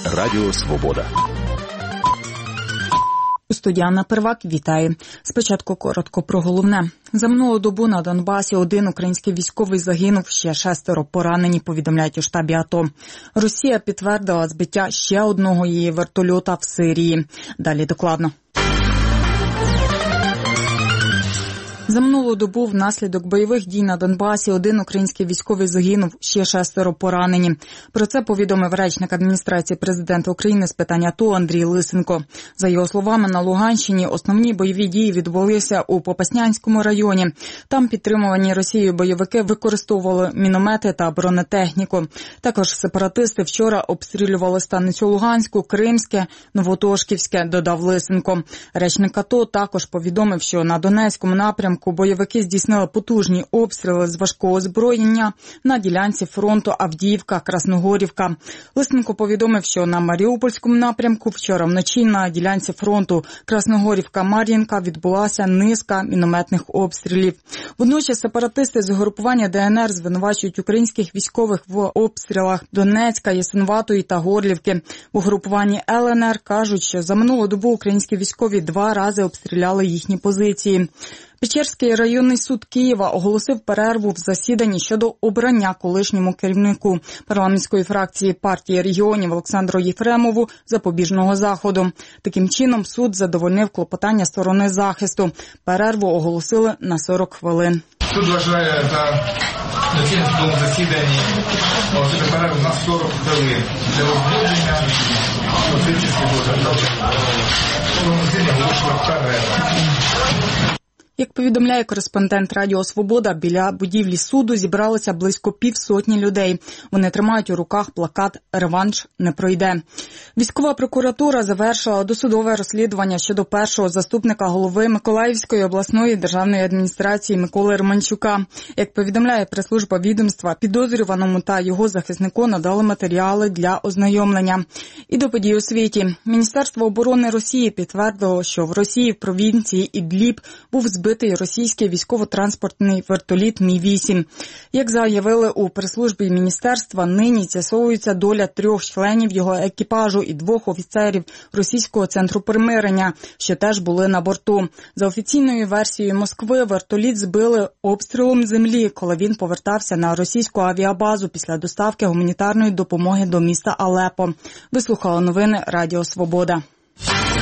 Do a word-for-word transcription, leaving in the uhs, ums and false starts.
Радіо Свобода. У студії Анна Первак вітає. Спочатку коротко про головне. За минулу добу на Донбасі один український військовий загинув, ще шестеро поранені, повідомляють у штабі АТО. Росія підтвердила збиття ще одного її вертольота в Сирії. Далі докладно. За минулу добу внаслідок бойових дій на Донбасі один український військовий загинув, ще шестеро поранені. Про це повідомив речник адміністрації президента України з питань АТО Андрій Лисенко. За його словами, на Луганщині основні бойові дії відбулися у Попаснянському районі. Там підтримувані Росією бойовики використовували міномети та бронетехніку. Також сепаратисти вчора обстрілювали станицю Луганську, Кримське, Новотошківське, додав Лисенко. Речник АТО також повідомив, що на Донецькому напрямку бойовики здійснили потужні обстріли з важкого озброєння на ділянці фронту Авдіївка-Красногорівка. Лисенко повідомив, що на Маріупольському напрямку вчора вночі на ділянці фронту Красногорівка-Мар'їнка відбулася низка мінометних обстрілів. Водночас сепаратисти з угрупування ДНР звинувачують українських військових в обстрілах Донецька, Ясинуватої та Горлівки. В угрупуванні ЛНР кажуть, що за минулу добу українські військові два рази обстріляли їхні позиції. Печерський районний суд Києва оголосив перерву в засіданні щодо обрання колишньому керівнику парламентської фракції партії регіонів Олександру Єфремову запобіжного заходу. Таким чином суд задовольнив клопотання сторони захисту. Перерву оголосили на сорок хвилин. Суд вважає за доцільне в судовому засіданні оголосити перерву на сорок хвилин для розглядження освідчості доказів. В судовому засіданні оголошує перерву. Як повідомляє кореспондент Радіо Свобода, біля будівлі суду зібралося близько півсотні людей. Вони тримають у руках плакат «Реванш не пройде». Військова прокуратура завершила досудове розслідування щодо першого заступника голови Миколаївської обласної державної адміністрації Миколи Романчука. Як повідомляє прес-служба відомства, підозрюваному та його захиснику надали матеріали для ознайомлення. І до подій у світі. Міністерство оборони Росії підтвердило, що в Росії в провінції Ідліб був збитий російський військово-транспортний вертоліт Мі вісім. Як заявили у прес-службі міністерства, нині з'ясовується доля трьох членів його екіпажу і двох офіцерів російського центру примирення, що теж були на борту. За офіційною версією Москви, вертоліт збили обстрілом землі, коли він повертався на російську авіабазу після доставки гуманітарної допомоги до міста Алепо. Ви слухали новини Радіо Свобода.